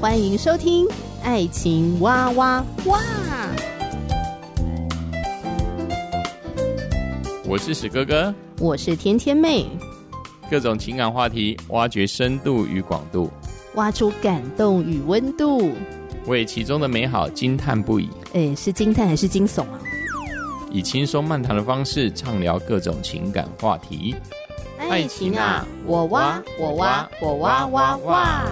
欢迎收听《爱情哇哇哇》。 我是史哥哥， 我是甜甜妹， 各种情感话题，挖掘深度与广度， 挖出感动与温度， 为其中的美好惊叹不已。 是惊叹还是惊悚啊？ 以轻松漫谈的方式畅聊各种情感话题。 爱情啊，我挖我挖我挖挖挖。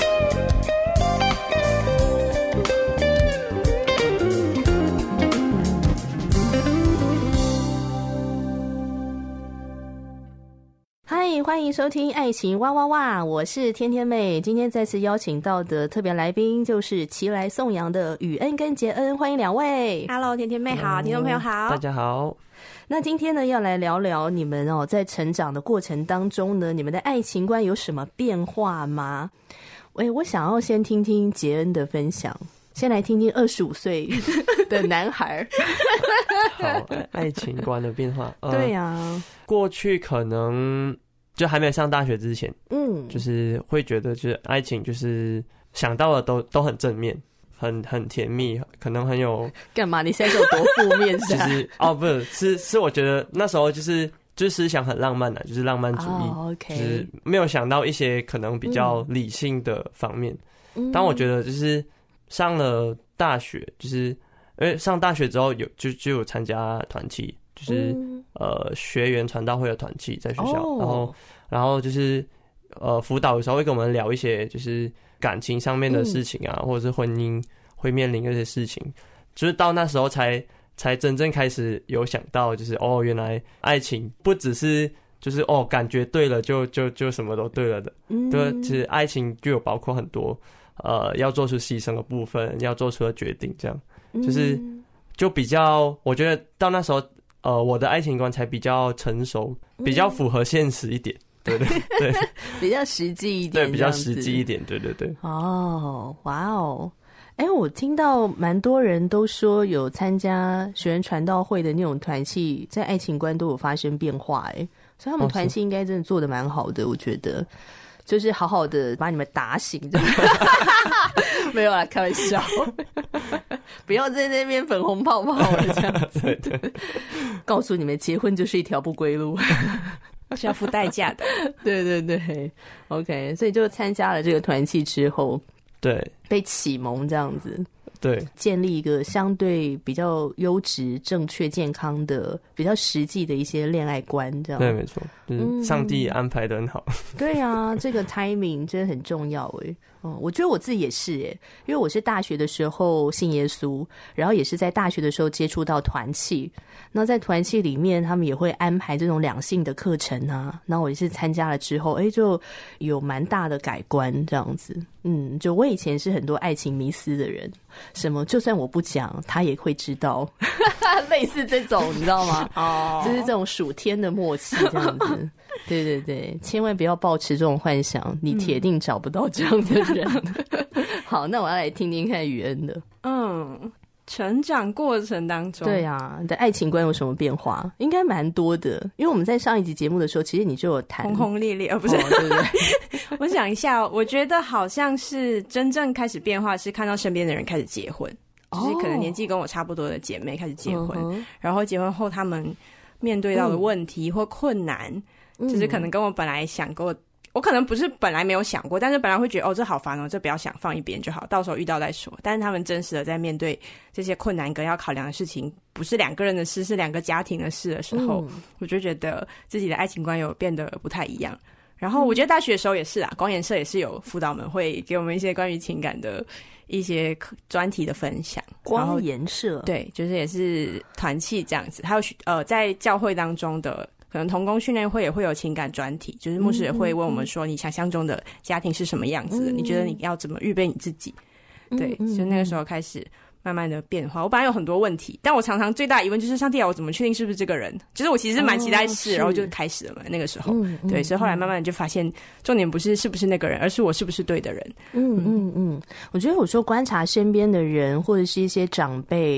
嗨，欢迎收听《爱情哇哇哇》，我是甜甜妹。今天再次邀请到的特别来宾就是齐来颂扬的宇恩跟杰恩，欢迎两位。 Hello， 甜甜妹好，听众朋友好， 大家好。 那今天呢，要来聊聊你们在成长的过程当中呢，你们的爱情观有什么变化吗？我想要先听听杰恩的分享，先来听听25岁的男孩。 好，爱情观的变化。 对啊， 过去可能就还没上大学之前，就是会觉得就是爱情就是想到的都很正面。很甜蜜，可能很有干嘛？你现在有多负面？ 就是不是，我觉得那时候就是思想很浪漫的，就是浪漫主义，就是没有想到一些可能比较理性的方面。但我觉得就是上了大学，就是因为上大学之后就有参加团契，就是学员传道会的团契在学校，然后就是辅导的时候会跟我们聊一些就是感情上面的事情啊，或者是婚姻会面临那些事情，就是到那时候才真正开始有想到，就是原来爱情不只是就是感觉对了就什么都对了的，对，其实爱情就有包括很多要做出牺牲的部分，要做出的决定，这样就比较，我觉得到那时候我的爱情观才比较成熟，比较符合现实一点。对， 比较实际一点， 对，比较实际一点，对。 哇哦，我听到蛮多人都说有参加学员传道会的那种团契，在爱情观都有发生变化，所以他们团契应该真的做得蛮好的，我觉得。就是好好的把你们打醒，没有啦，开玩笑，不要在那边粉红泡泡的这样子。对，告诉你们，结婚就是一条不归路。 是要付代价的。 对 OK， 所以就参加了这个团契之后， 对， 被启蒙这样子， 对， 建立一个相对比较优质、正确、健康的、比较实际的一些恋爱观，这样。 对，没错，就是上帝安排得很好。 对啊，这个 timing 真的很重要我觉得我自己也是因为我是大学的时候信耶稣，然后也是在大学的时候接触到团契，那在团契里面他们也会安排这种两性的课程啊，那我也是参加了之后就有蛮大的改观这样子。就我以前是很多爱情迷思的人，什么就算我不讲他也会知道类似这种你知道吗？就是这种属天的默契这样子。对，千万不要抱持这种幻想，你铁定找不到这样的人。好，那我要来听听看宇恩的。 成长过程当中， 对啊，你的爱情观有什么变化？应该蛮多的，因为我们在上一集节目的时候，其实你就有谈轰轰烈烈，不是？ 对不对？ 我想一下，我觉得好像是真正开始变化是看到身边的人开始结婚，就是可能年纪跟我差不多的姐妹开始结婚，然后结婚后他们面对到的问题或困难，就是可能跟我本来想过。我可能不是本来没有想过，但是本来会觉得这好烦这不要想，放一边就好，到时候遇到再说。但是他们真实的在面对这些困难跟要考量的事情，不是两个人的事，是两个家庭的事的时候，我就觉得自己的爱情观有变得不太一样。然后我觉得大学的时候也是光研社也是有辅导们会给我们一些关于情感的一些专题的分享。 光研社， 对，就是也是团契这样子，还有在教会当中的。可能同工训练会也会有情感专题，就是牧师也会问我们说，你想象中的家庭是什么样子的？你觉得你要怎么预备你自己？对，所以那个时候开始慢慢的变化。我本来有很多问题，但我常常最大的疑问就是上帝我怎么确定是不是这个人？就是我其实蛮期待是，然后就开始了嘛。那个时候，对，所以后来慢慢就发现，重点不是是不是那个人，而是我是不是对的人。 我觉得有时候观察身边的人或者是一些长辈。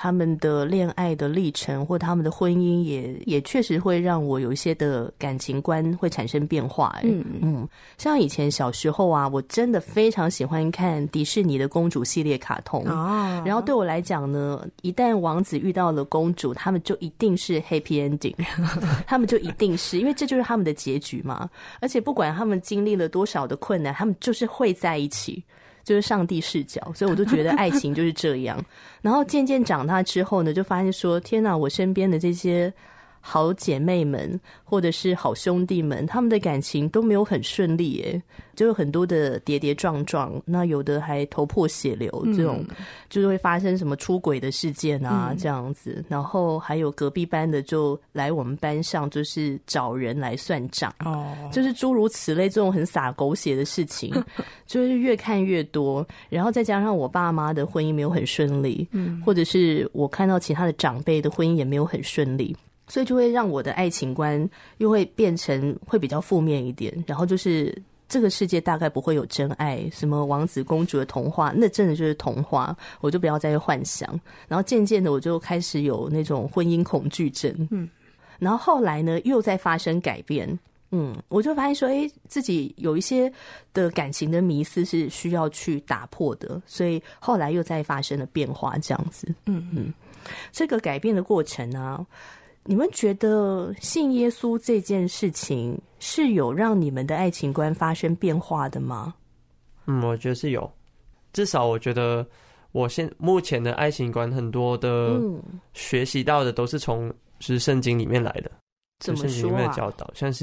他们的恋爱的历程或他们的婚姻也确实会让我有一些的感情观会产生变化。像以前小时候啊，我真的非常喜欢看迪士尼的公主系列卡通然后对我来讲呢，一旦王子遇到了公主，他们就一定是 happy ending 他们就一定是，因为这就是他们的结局嘛。而且不管他们经历了多少的困难，他们就是会在一起，就是上帝视角。所以我就觉得爱情就是这样然后渐渐长大之后呢，就发现说天哪，我身边的这些好姐妹们或者是好兄弟们，他们的感情都没有很顺利耶，就有很多的跌跌撞撞，那有的还头破血流，这种就是会发生什么出轨的事件啊这样子。然后还有隔壁班的就来我们班上就是找人来算账就是诸如此类这种很洒狗血的事情就是越看越多。然后再加上我爸妈的婚姻没有很顺利或者是我看到其他的长辈的婚姻也没有很顺利，所以就会让我的爱情观又会变成会比较负面一点。然后就是这个世界大概不会有真爱，什么王子公主的童话那真的就是童话，我就不要再幻想。然后渐渐的我就开始有那种婚姻恐惧症然后后来呢又在发生改变我就发现说自己有一些的感情的迷思是需要去打破的，所以后来又在发生了变化这样子这个改变的过程啊，你们觉得信耶稣这件事情是有让你们的爱情观发生变化的吗？ 我觉得是有，至少我觉得我目前的爱情观很多的学习到的都是从就是圣经里面来的。 怎么说啊？ 圣经里面的教导，像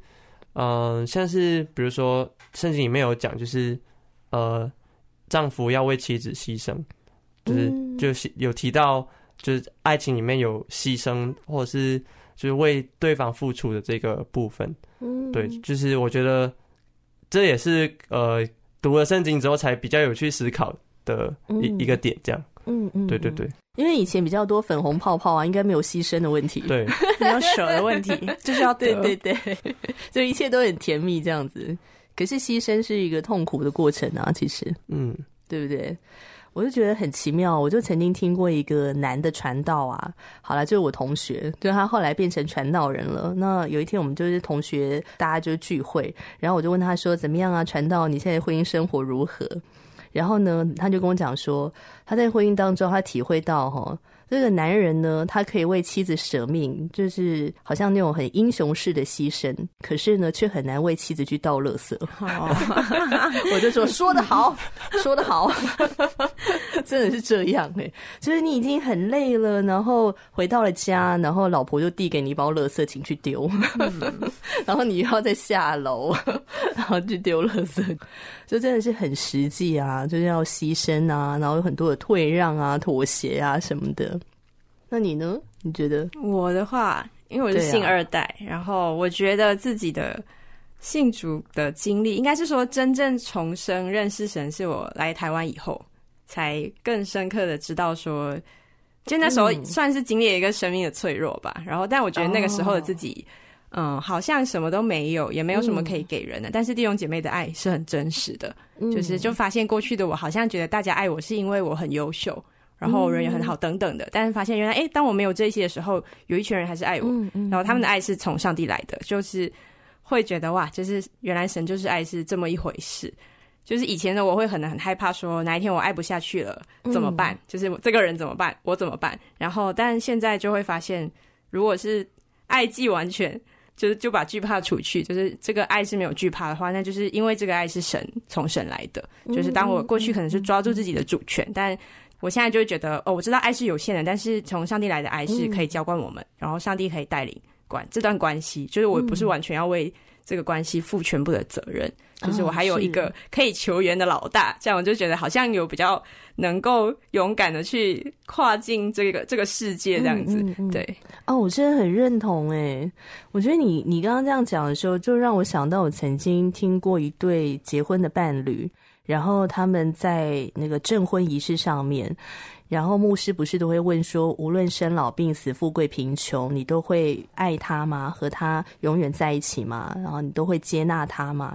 是比如说圣经里面有讲，就是丈夫要为妻子牺牲，就是有提到就是爱情里面有牺牲或者是就是为对方付出的这个部分对，就是我觉得这也是读了圣经之后才比较有去思考的一个点，这样对对对， 因为以前比较多粉红泡泡啊，应该没有牺牲的问题， 对， 没有舍的问题，就是要得， 对对对，就一切都很甜蜜这样子。可是牺牲是一个痛苦的过程啊，其实，对不对？我就觉得很奇妙。我就曾经听过一个男的传道啊，好了，就是我同学，就他后来变成传道人了。那有一天我们就是同学，大家就聚会，然后我就问他说：“怎么样啊，传道？你现在婚姻生活如何？”然后呢，他就跟我讲说，他在婚姻当中，他体会到这个男人呢，他可以为妻子舍命，就是好像那种很英雄式的牺牲，可是呢，却很难为妻子去倒垃圾。我就说得好，说得好，真的是这样就是你已经很累了，然后回到了家，然后老婆就递给你一包垃圾，请去丢，然后你又要再下楼，然后去丢垃圾，就真的是很实际啊，就是要牺牲啊，然后有很多的退让啊、妥协啊什么的。那你呢？你觉得？ 我的话，因为我是信二代，然后我觉得自己的信主的经历，应该是说真正重生认识神，是我来台湾以后才更深刻的知道说，就那时候算是经历了一个生命的脆弱吧。然后，但我觉得那个时候的自己，好像什么都没有，也没有什么可以给人的。但是弟兄姐妹的爱是很真实的，就发现过去的我好像觉得大家爱我是因为我很优秀。然后人也很好等等的，但是发现原来当我没有这些的时候，有一群人还是爱我，然后他们的爱是从上帝来的，就是会觉得哇，就是原来神就是爱是这么一回事。就是以前的我会很害怕说哪一天我爱不下去了怎么办，就是我这个人怎么办，我怎么办。然后但现在就会发现，如果是爱既完全，就把惧怕除去，就是这个爱是没有惧怕的话，那就是因为这个爱是从神来的。就是当我过去可能是抓住自己的主权，但我现在就会觉得我知道爱是有限的，但是从上帝来的爱是可以浇灌我们，然后上帝可以带领管这段关系，就是我不是完全要为这个关系负全部的责任，就是我还有一个可以求援的老大，这样我就觉得好像有比较能够勇敢的去跨进这个世界这样子。对我真的很认同我觉得你刚刚这样讲的时候，就让我想到我曾经听过一对结婚的伴侣，然后他们在那个证婚仪式上面，然后牧师不是都会问说，无论生老病死、富贵贫穷，你都会爱他吗？和他永远在一起吗？然后你都会接纳他吗？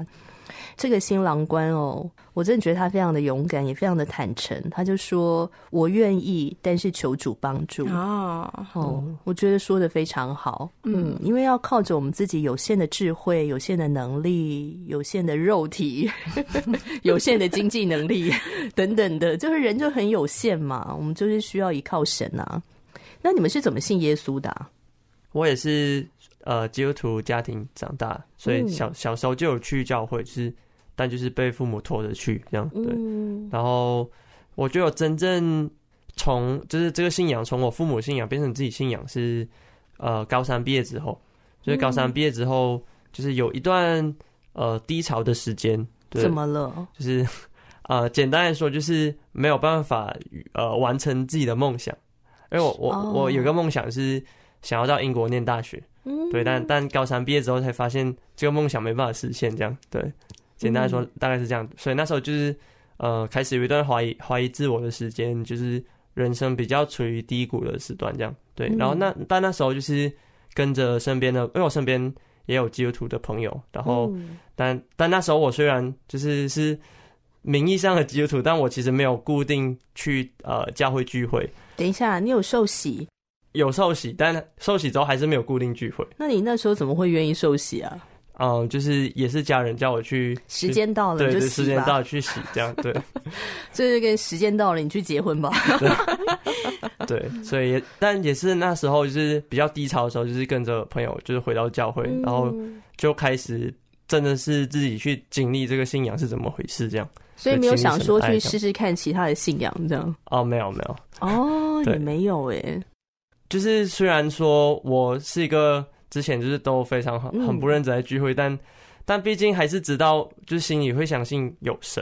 这个新郎官哦，我真的觉得他非常的勇敢，也非常的坦诚。他就说：“我愿意，但是求主帮助。”我觉得说得非常好。因为要靠着我们自己有限的智慧、有限的能力、有限的肉体、有限的经济能力等等的，就是人就很有限嘛，我们就是需要依靠神啊。那你们是怎么信耶稣的啊？ 我也是基督徒家庭长大，所以小时候就有去教会，但就是被父母拖着去这样。对，然后我觉得我真正就是这个信仰从我父母信仰变成自己信仰是高三毕业之后，就是高三毕业之后就是有一段低潮的时间。 怎么了？ 就是简单来说就是没有办法完成自己的梦想，因为我有个梦想是想要到英国念大学。对，但高三毕业之后才发现这个梦想没办法实现，这样。对，简单来说大概是这样。所以那时候就是开始有一段怀疑自我的时间，就是人生比较处于低谷的时段，这样。对，然后但那时候就是跟着身边的，因为我身边也有基督徒的朋友，然后但那时候我虽然是名义上的基督徒，但我其实没有固定去教会聚会。 等一下，你有受洗？ 有受洗，但受洗之后还是没有固定聚会。 那你那时候怎么会愿意受洗啊？ 就是也是家人叫我去， 时间到了对， 就洗吧， 时间到了去洗，这样。对， 这就跟时间到了你去结婚吧。 对，所以但也是那时候就是比较低潮的时候，就是跟着朋友就是回到教会，然后就开始真的是自己去经历这个信仰是怎么回事，这样。 所以没有想说去试试看其他的信仰这样？ 没有。 也没有耶。 就是虽然说我是一个之前就是都非常很不认真在聚会，但毕竟还是知道，就是心里会相信有神。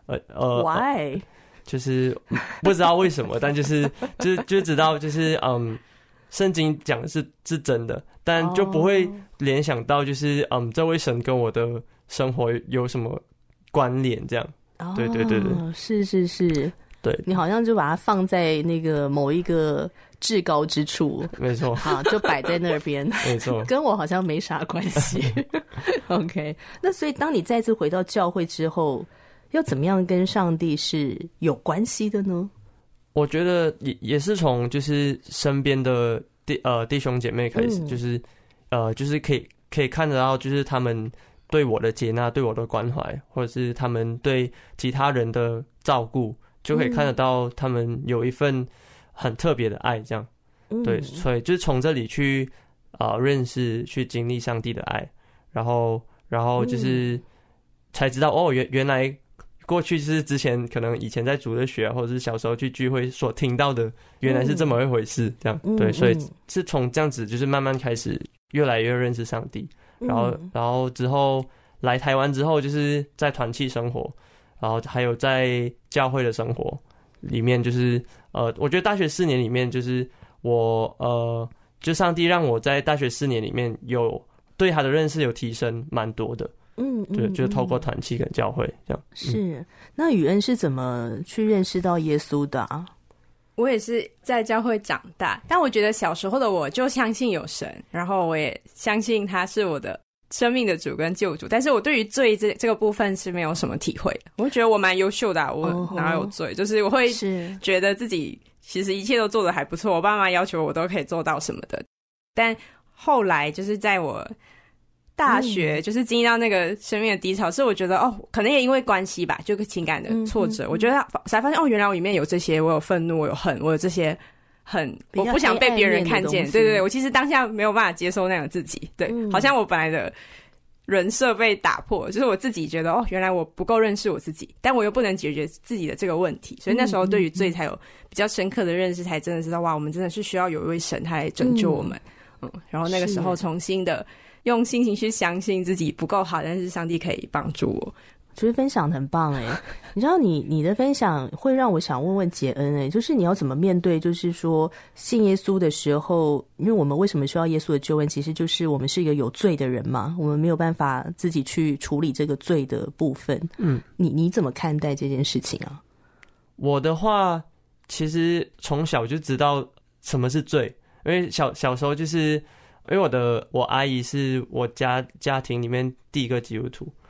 Why？ 就是不知道为什么，但就知道就是圣经讲的是真的，但就不会联想到就是这位神跟我的生活有什么关联这样。对， 是。 对， 你好像就把它放在那个某一个至高之处， 没错， 好，就摆在那边， 没错， 跟我好像没啥关系。OK， 那所以当你再次回到教会之后，要怎么样跟上帝是有关系的呢？ 我觉得也是从就是身边的弟兄姐妹开始，就是可以看得到，就是他们对我的接纳，对我的关怀，或者是他们对其他人的照顾。就可以看得到他们有一份很特别的爱，这样。对，所以就是从这里去认识、去经历上帝的爱，然后就是才知道原来过去就是之前可能以前在主日学或者是小时候去聚会所听到的，原来是这么一回事，这样。对，所以是从这样子就是慢慢开始越来越认识上帝，然后之后来台湾之后就是在团契生活。然后还有在教会的生活里面，就是我觉得大学4年里面，就是我就上帝让我在大学4年里面有对他的认识有提升蛮多的。对，就是透过团契跟教会这样。 是，那宇恩是怎么去认识到耶稣的啊？ 我也是在教会长大，但我觉得小时候的我就相信有神，然后我也相信他是我的生命的主跟救主，但是我对于罪这个部分是没有什么体会的。我觉得我蛮优秀的我哪有罪，就是我会觉得自己其实一切都做得还不错，我爸妈要求我都可以做到什么的。但后来就是在我大学就是经历到那个生命的低潮，是我觉得可能也因为关系吧，就情感的挫折，我觉得才发现原来我里面有这些，我有愤怒，我有恨，我有这些我不想被别人看见。对，我其实当下没有办法接受那样的自己。对，好像我本来的人设被打破，就是我自己觉得原来我不够认识我自己，但我又不能解决自己的这个问题，所以那时候对于罪才有比较深刻的认识，才真的知道哇，我们真的是需要有一位神他来拯救我们。然后那个时候重新的用心情去相信自己不够好，但是上帝可以帮助我。 觉得分享很棒哎，你知道你的分享会让我想问问杰恩哎，就是你要怎么面对，就是说信耶稣的时候，因为我们为什么需要耶稣的救恩，其实就是我们是一个有罪的人嘛，我们没有办法自己去处理这个罪的部分。你怎么看待这件事情啊？ 我的话，其实从小就知道什么是罪，因为小时候就是因为我阿姨是我家庭里面第一个基督徒。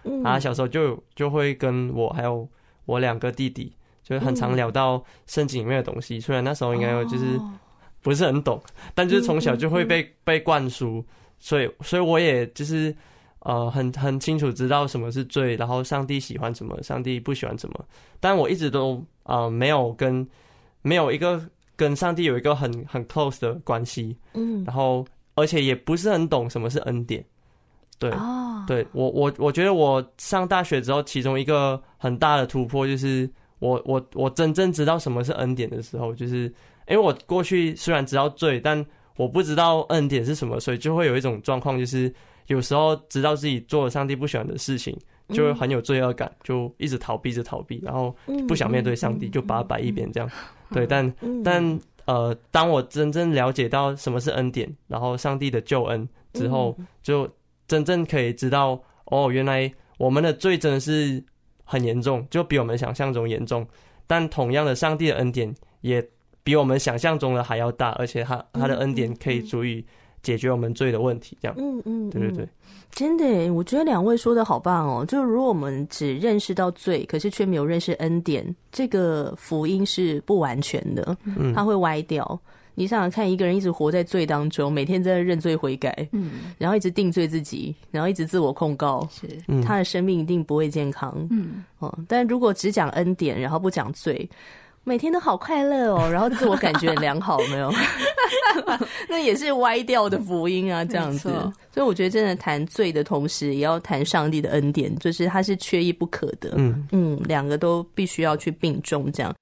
他小时候就会跟我还有我2个弟弟，就很常聊到圣经里面的东西。虽然那时候应该就是不是很懂，但就是从小就会被灌输，所以我也就是很清楚知道什么是罪，然后上帝喜欢什么，上帝不喜欢什么。但我一直都没有一个跟上帝有一个很 close 的关系，然后而且也不是很懂什么是恩典。对，对，我觉得我上大学之后，其中一个很大的突破就是我真正知道什么是恩典的时候，就是因为我过去虽然知道罪，但我不知道恩典是什么，所以就会有一种状况，就是有时候知道自己做了上帝不喜欢的事情，就会很有罪恶感，就一直逃避，然后不想面对上帝，就把它摆一边这样。对，但当我真正了解到什么是恩典，然后上帝的救恩之后，就真正可以知道，原来我们的罪真的是很严重，就比我们想象中严重。但同样的，上帝的恩典也比我们想象中的还要大，而且他的恩典可以足以解决我们罪的问题。这样，对对对， 真的耶，我觉得2位说的好棒哦。就如果我们只认识到罪，可是却没有认识恩典，这个福音是不完全的，它会歪掉。你想想看，一个人一直活在罪当中，每天在认罪悔改，然后一直定罪自己，然后一直自我控告，他的生命一定不会健康。但如果只讲恩典，然后不讲罪，每天都好快乐哦，然后自我感觉很良好，没有？那也是歪掉的福音啊，这样子。所以我觉得真的谈罪的同时，也要谈上帝的恩典，就是它是缺一不可的。2个都必须要去并重，这样。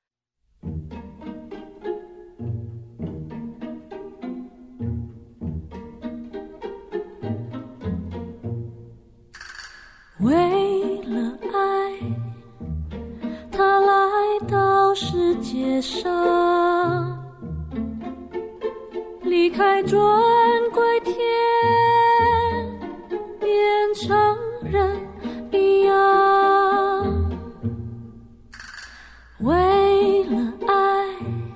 为了爱，他来到世界上，离开尊贵天，变成人一样。为了爱，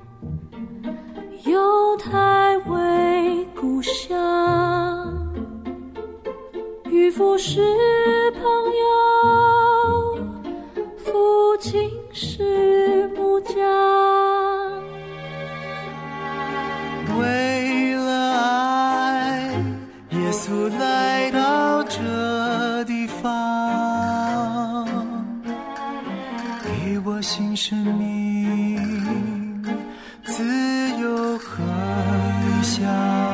犹太为故乡，与父是朋友，父亲是木匠。 为了爱，耶稣来到这地方，给我新生命，自由和理想。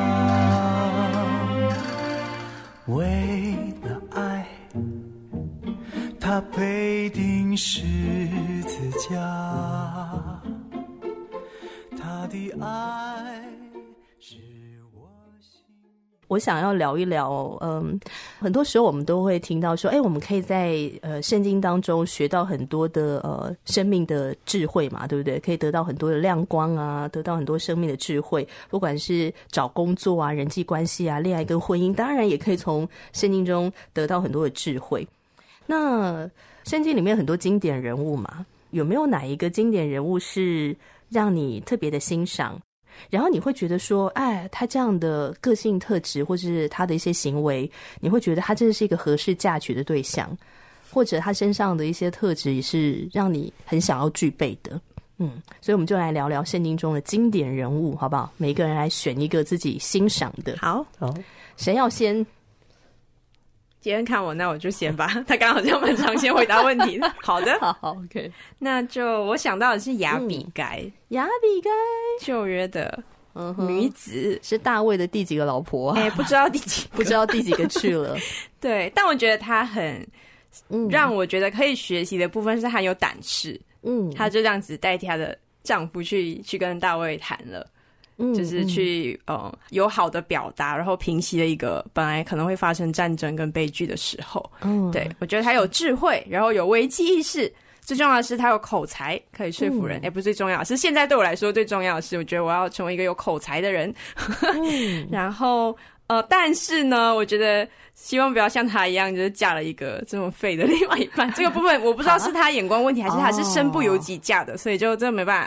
为了爱，他背定十字架，他的爱是我心。 我想要聊一聊，很多时候我们都会听到说，我们可以在圣经当中学到很多的生命的智慧嘛，对不对？可以得到很多的亮光啊，得到很多生命的智慧，不管是找工作啊、人际关系啊、恋爱跟婚姻，当然也可以从圣经中得到很多的智慧。那圣经里面很多经典人物嘛，有没有哪一个经典人物是让你特别的欣赏？然后你会觉得说，他这样的个性特质或是他的一些行为，你会觉得他真的是一个合适嫁娶的对象，或者他身上的一些特质也是让你很想要具备的。所以我们就来聊聊圣经中的经典人物，好不好？每个人来选一个自己欣赏的。 好， 谁要先？ 杰恩看我，那我就先吧。他刚好像蛮常先回答问题的。好的， 好 ，OK。 那就我想到的是亚比该， 亚比该， 旧约的女子， 是大卫的第几个老婆啊？ 不知道第几个， 不知道第几个去了。 对，但我觉得她很让我觉得可以学习的部分是她很有胆识。她就这样子代替她的丈夫去跟大卫谈了。就是去有好的表达，然后平息了一个本来可能会发生战争跟悲剧的时候。对，我觉得他有智慧，然后有危机意识，最重要的是他有口才，可以说服人。不是最重要的是，现在对我来说最重要的是，我觉得我要成为一个有口才的人。然后但是呢，我觉得希望不要像他一样，就是嫁了一个这么废的另外一半。这个部分我不知道是他眼光问题，还是他是身不由己嫁的，所以就真的没办法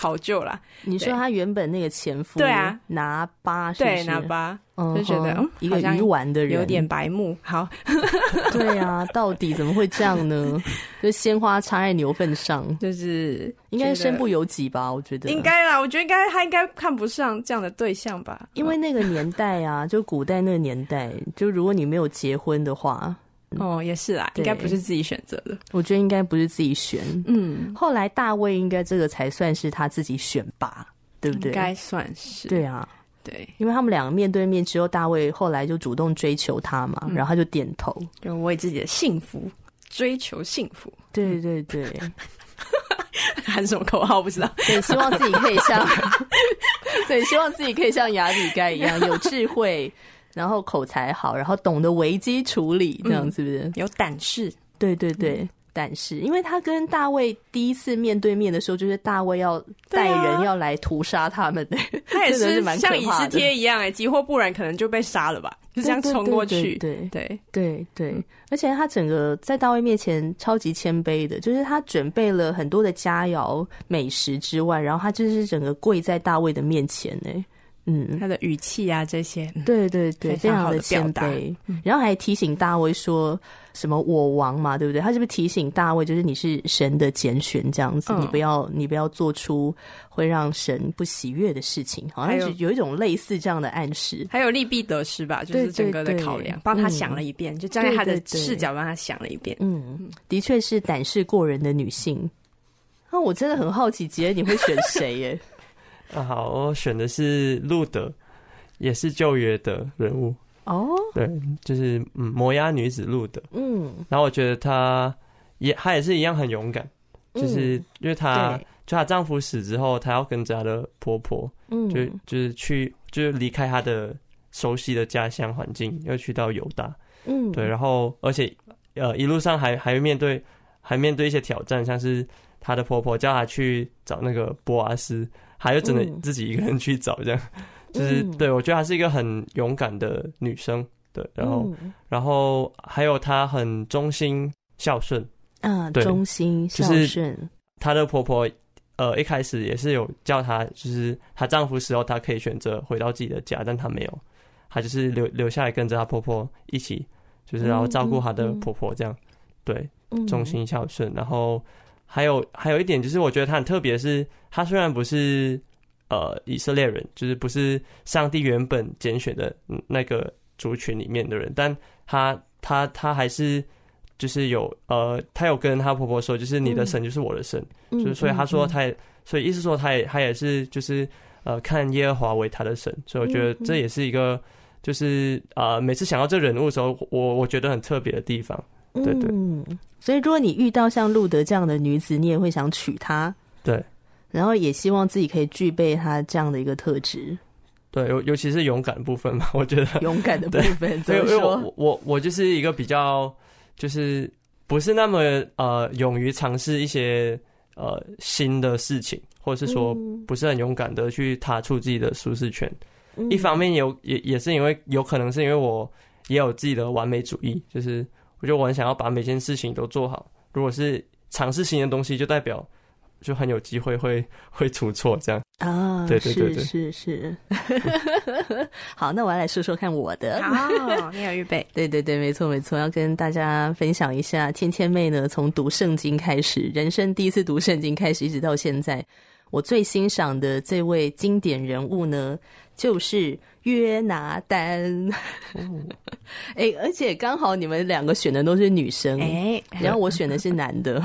考究啦。 你说他原本那个前夫， 对啊， 拿巴是不是？ 对，拿巴。就觉得一个鱼丸的人有点白目。好， 对啊，到底怎么会这样呢？就鲜花插在牛粪上， 就是应该身不由己吧？我觉得应该啦，我觉得他应该看不上这样的对象吧？ 因为那个年代啊，就古代那个年代，就如果你没有结婚的话， 也是啦，应该不是自己选择的。 我觉得应该不是自己选。后来大卫应该这个才算是他自己选吧，对不对？ 应该算是。 对啊。 对， 因为他们两个面对面之后，大卫后来就主动追求他嘛，然后他就点头， 就为自己的幸福追求幸福。 对对对， 喊什么口号不知道？ 对，希望自己可以像，对，希望自己可以像亚比该一样有智慧，然后口才好，然后懂得危机处理，这样是不是？ 有胆识。 对对对。但是因为他跟大卫第一次面对面的时候，就是大卫要带人要来屠杀他们的， 他也是蛮像以斯帖一样，急或不然可能就被杀了吧，就这样冲过去。 对对对对，而且他整个在大卫面前超级谦卑的，就是他准备了很多的佳肴美食之外，然后他就是整个跪在大卫的面前他的语气啊这些， 对对对，非常的谦卑，然后还提醒大卫说什么我王嘛，对不对？他是不是提醒大卫，就是你是神的拣选这样子，你不要做出会让神不喜悦的事情，好像是有一种类似这样的暗示。 还有利弊得失吧，就是整个的考量，帮他想了一遍，就站在他的视角帮他想了一遍。 的确是胆识过人的女性。我真的很好奇，杰恩你会选谁耶？ 好，我选的是路德，也是旧约的人物。对，就是摩押女子路德。然后我觉得她也是一样很勇敢，就是因为她丈夫死之后，她要跟着她的婆婆，就是离开她的熟悉的家乡环境，又去到犹大。对，然后而且一路上还面对一些挑战，像是她的婆婆叫她去找那个波阿斯。还有真的自己一个人去找，这样就是对，我觉得她是一个很勇敢的女生，对，然后还有她很忠心孝顺对， 忠心孝顺。 她的婆婆一开始也是有叫她，就是她丈夫死后，她可以选择回到自己的家，但她没有，她就是留下来跟着她婆婆一起，就是然后照顾她的婆婆这样，对，忠心孝顺，然后。还有一点就是，我觉得他很特别，是他虽然不是以色列人，就是不是上帝原本拣选的那个族群里面的人，但他还是就是他有跟他婆婆说，就是你的神就是我的神，就是所以他说所以意思说他也是就是看耶和华为他的神，所以我觉得这也是一个就是每次想到这人物的时候，我觉得很特别的地方。对对， 所以如果你遇到像路德这样的女子，你也会想娶她， 对， 然后也希望自己可以具备她这样的一个特质， 对，尤其是勇敢部分嘛，我觉得勇敢的部分怎么说？ 因为我就是一个比较就是不是那么勇于尝试一些新的事情，或者是说不是很勇敢的去踏出自己的舒适圈。一方面也是因为有可能是因为我也有自己的完美主义，就是我觉得我很想要把每件事情都做好。如果是尝试新的东西，就代表就很有机会会出错这样啊。 对对对对，是好，那我要来说说看我的。 好，你有预备？ 对对对，没错没错，要跟大家分享一下，天天妹呢从读圣经开始，人生第一次读圣经开始，一直到现在，我最欣赏的这位经典人物呢，就是约拿丹。而且刚好你们两个选的都是女生，然后我选的是男的。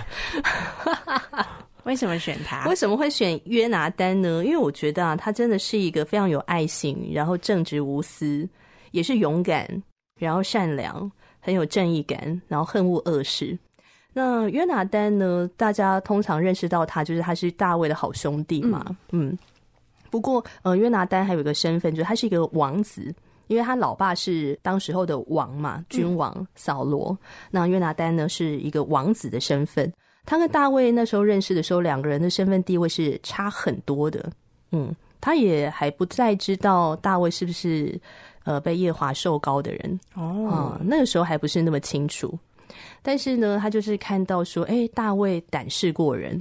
为什么选他？ 为什么会选约拿丹呢？因为我觉得他真的是一个非常有爱心，然后正直无私，也是勇敢，然后善良，很有正义感，然后恨恶恶事。那约拿丹呢，大家通常认识到他就是他是大卫的好兄弟嘛。不过约拿丹还有一个身份，就是他是一个王子，因为他老爸是当时候的王嘛，君王扫罗。那约拿丹呢是一个王子的身份。他跟大卫那时候认识的时候，两个人的身份地位是差很多的。他也还不再知道大卫是不是被耶和华受膏的人那个时候还不是那么清楚。但是呢，他就是看到说，大卫胆识过人，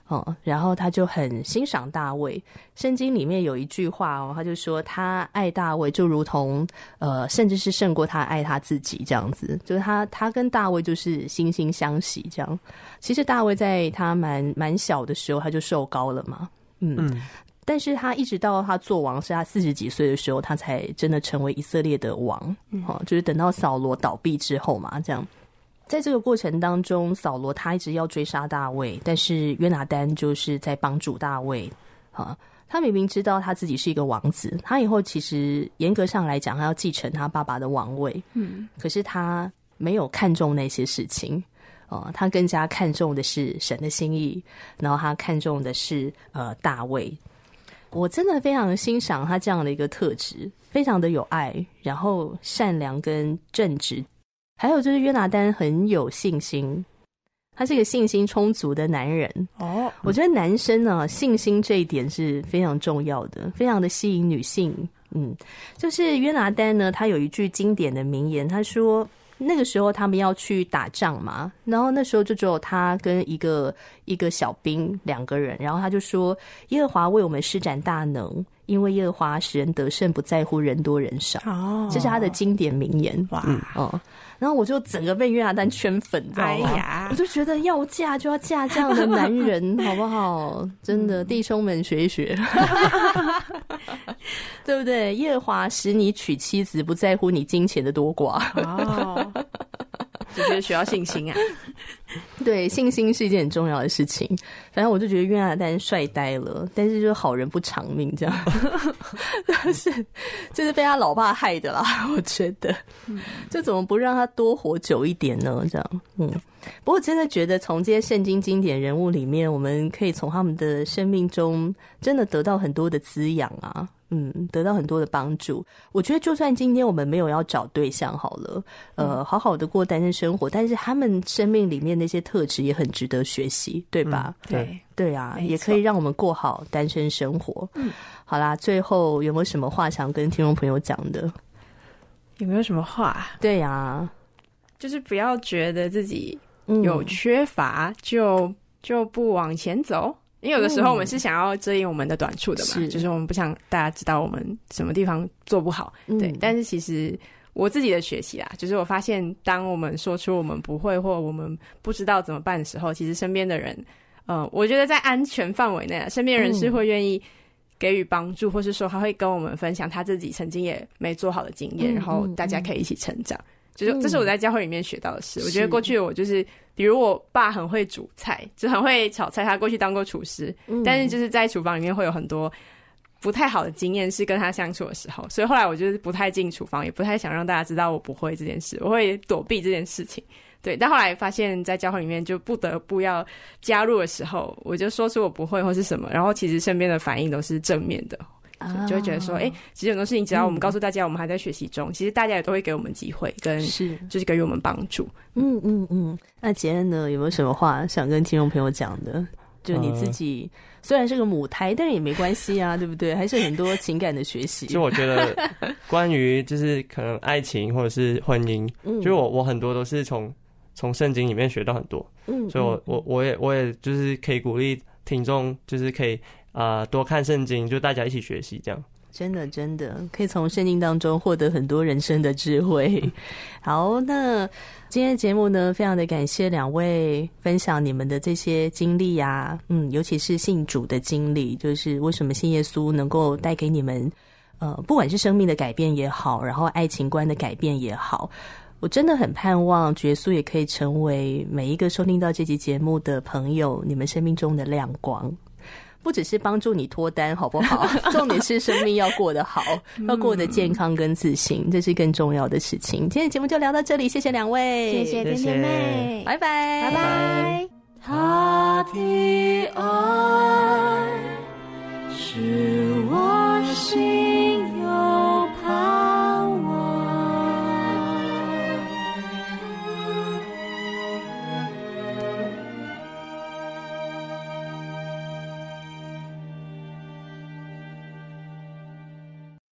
然后他就很欣赏大卫。圣经里面有一句话他就说他爱大卫就如同甚至是胜过他爱他自己这样子，就是他跟大卫就是惺惺相惜这样。其实大卫在他蛮小的时候他就受膏了嘛，但是他一直到他做王是他40几岁的时候他才真的成为以色列的王，就是等到扫罗倒闭之后嘛这样。在这个过程当中，扫罗他一直要追杀大卫，但是约拿单就是在帮助大卫。他明明知道他自己是一个王子，他以后其实严格上来讲他要继承他爸爸的王位，可是他没有看重那些事情，他更加看重的是神的心意，然后他看重的是大卫。我真的非常欣赏他这样的一个特质，非常的有爱，然后善良跟正直。还有就是约拿单很有信心，他是一个信心充足的男人。我觉得男生呢信心这一点是非常重要的，非常的吸引女性。就是约拿单呢他有一句经典的名言，他说那个时候他们要去打仗嘛，然后那时候就只有他跟一个小兵2个人，然后他就说耶和华为我们施展大能，因为耶和华使人得胜，不在乎人多人少。这是他的经典名言。然后我就整个被约拿单圈粉，知道吗？我就觉得要嫁就要嫁这样的男人，好不好？真的，弟兄们学一学，对不对？耶和华使你娶妻子，不在乎你金钱的多寡。 就觉得需要信心啊。 对，信心是一件很重要的事情。反正我就觉得约拿单帅呆了，但是就是好人不长命这样。就是被他老爸害的啦，我觉得。就怎么不让他多活久一点呢？这样，不过真的觉得从这些圣经经典人物里面，我们可以从他们的生命中真的得到很多的滋养啊。得到很多的帮助。我觉得就算今天我们没有要找对象好了，好好的过单身生活，但是他们生命里面那些特质也很值得学习，对吧？对啊，也可以让我们过好单身生活。好啦，最后有没有什么话想跟听众朋友讲的？ 有没有什么话？ 对啊， 就是不要觉得自己有缺乏就不往前走。因为有的时候我们是想要遮掩我们的短处的嘛，就是我们不想大家知道我们什么地方做不好，对。但是其实我自己的学习啦，就是我发现当我们说出我们不会或我们不知道怎么办的时候，其实身边的人我觉得在安全范围内身边人是会愿意给予帮助，或是说他会跟我们分享他自己曾经也没做好的经验，然后大家可以一起成长。就是这是我在教会里面学到的事。我觉得过去我就是比如我爸很会煮菜，就很会炒菜，他过去当过厨师，但是就是在厨房里面会有很多不太好的经验是跟他相处的时候，所以后来我就是不太进厨房，也不太想让大家知道我不会这件事，我会躲避这件事情。对，但后来发现在教会里面就不得不要加入的时候，我就说出我不会或是什么，然后其实身边的反应都是正面的，就会觉得说其实很多事情只要我们告诉大家我们还在学习中，其实大家也都会给我们机会跟就是给予我们帮助。 那杰恩呢，有没有什么话想跟听众朋友讲的？就你自己虽然是个母胎，但是也没关系啊，对不对？还是很多情感的学习。 就我觉得关于就是可能爱情或者是婚姻，就是我很多都是从圣经里面学到很多，所以我也就是可以鼓励听众，就是可以多看圣经，就大家一起学习这样。 真的可以从圣经当中获得很多人生的智慧。好，那今天的节目呢，非常的感谢2位分享你们的这些经历啊，尤其是信主的经历，就是为什么信耶稣能够带给你们不管是生命的改变也好，然后爱情观的改变也好，我真的很盼望主耶稣也可以成为每一个收听到这集节目的朋友你们生命中的亮光，不只是帮助你脱单好不好，重点是生命要过得好，要过得健康跟自信，这是更重要的事情。今天的节目就聊到这里，谢谢2位， 谢谢甜甜妹， 拜拜。 他听